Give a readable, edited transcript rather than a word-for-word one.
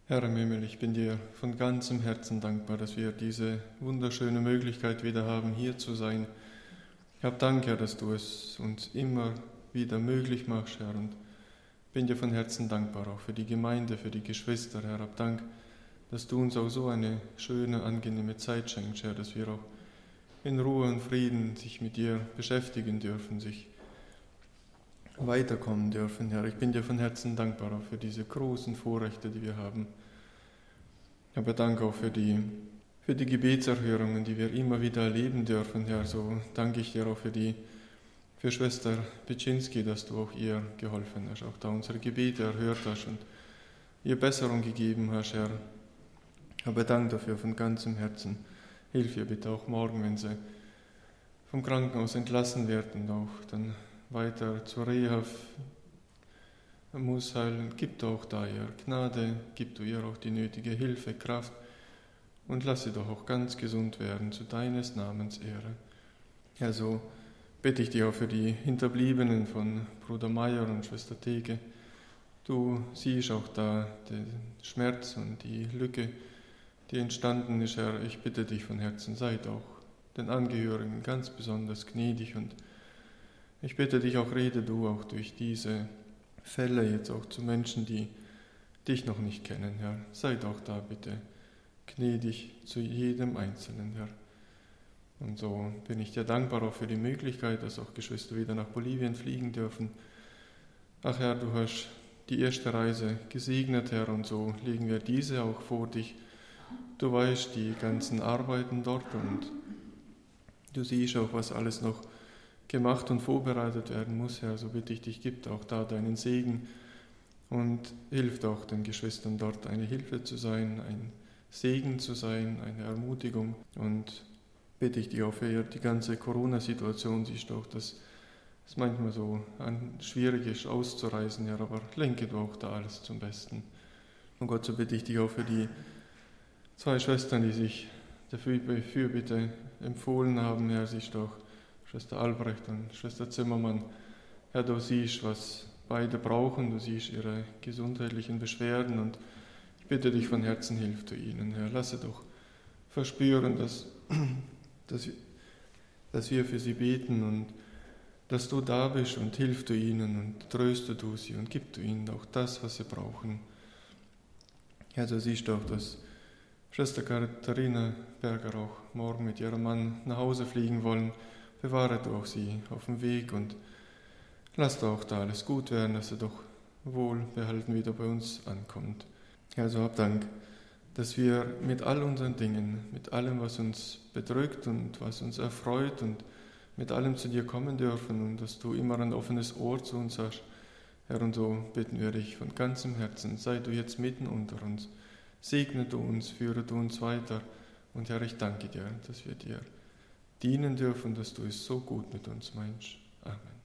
Herr im Himmel, ich bin dir von ganzem Herzen dankbar, dass wir diese wunderschöne Möglichkeit wieder haben, hier zu sein. Ich habe Dank, Herr, dass du es uns immer wieder möglich machst, Herr, und bin dir von Herzen dankbar auch für die Gemeinde, für die Geschwister, Herr. Hab Dank, dass du uns auch so eine schöne, angenehme Zeit schenkst, Herr, dass wir auch in Ruhe und Frieden sich mit dir beschäftigen dürfen, sich weiterkommen dürfen, Herr. Ich bin dir von Herzen dankbar auch für diese großen Vorrechte, die wir haben. Aber danke auch für die Gebetserhörungen, die wir immer wieder erleben dürfen, Herr. So danke ich dir auch für Schwester Piczynski, dass du auch ihr geholfen hast, auch da unsere Gebete erhört hast und ihr Besserung gegeben hast, Herr. Aber danke dafür von ganzem Herzen. Hilf ihr bitte auch morgen, wenn sie vom Krankenhaus entlassen wird und auch dann weiter zur Reha muss heilen. Gib doch da ihr Gnade, gib du ihr auch die nötige Hilfe, Kraft und lass sie doch auch ganz gesund werden, zu deines Namens Ehre. Ja, so bitte ich dich auch für die Hinterbliebenen von Bruder Meier und Schwester Theke. Du siehst auch da den Schmerz und die Lücke, die entstanden ist, Herr. Ich bitte dich von Herzen, sei doch den Angehörigen ganz besonders gnädig und ich bitte dich auch, rede du auch durch diese Fälle jetzt auch zu Menschen, die dich noch nicht kennen, Herr. Sei doch da bitte gnädig zu jedem Einzelnen, Herr. Und so bin ich dir dankbar auch für die Möglichkeit, dass auch Geschwister wieder nach Bolivien fliegen dürfen. Ach Herr, du hast die erste Reise gesegnet, Herr, und so legen wir diese auch vor dich. Du weißt die ganzen Arbeiten dort und du siehst auch, was alles noch gemacht und vorbereitet werden muss, Herr. So bitte ich dich, gib auch da deinen Segen und hilf auch den Geschwistern dort eine Hilfe zu sein, ein Segen zu sein, eine Ermutigung. Und bitte ich dich auch für die ganze Corona-Situation, siehst du auch, dass es manchmal so schwierig ist, auszureisen, Herr, aber lenke du auch da alles zum Besten. Und Gott, so bitte ich dich auch für die 2 Schwestern, die sich dafür bitte empfohlen haben, Herr, siehst du auch, Schwester Albrecht und Schwester Zimmermann. Herr, du siehst, was beide brauchen, du siehst ihre gesundheitlichen Beschwerden und ich bitte dich von Herzen, hilf du ihnen, Herr. Lasse doch verspüren, dass wir für sie beten und dass du da bist und hilf du ihnen und tröste du sie und gib du ihnen auch das, was sie brauchen. Herr, du siehst auch, dass Schwester Katharina Berger auch morgen mit ihrem Mann nach Hause fliegen wollen. Bewahre du auch sie auf dem Weg und lass doch auch da alles gut werden, dass sie doch wohlbehalten wieder bei uns ankommt. Also hab Dank, dass wir mit all unseren Dingen, mit allem, was uns bedrückt und was uns erfreut und mit allem zu dir kommen dürfen und dass du immer ein offenes Ohr zu uns hast. Herr, und so bitten wir dich von ganzem Herzen, sei du jetzt mitten unter uns, segne du uns, führe du uns weiter und Herr, ich danke dir, dass wir dir dienen dürfen, dass du es so gut mit uns meinst. Amen.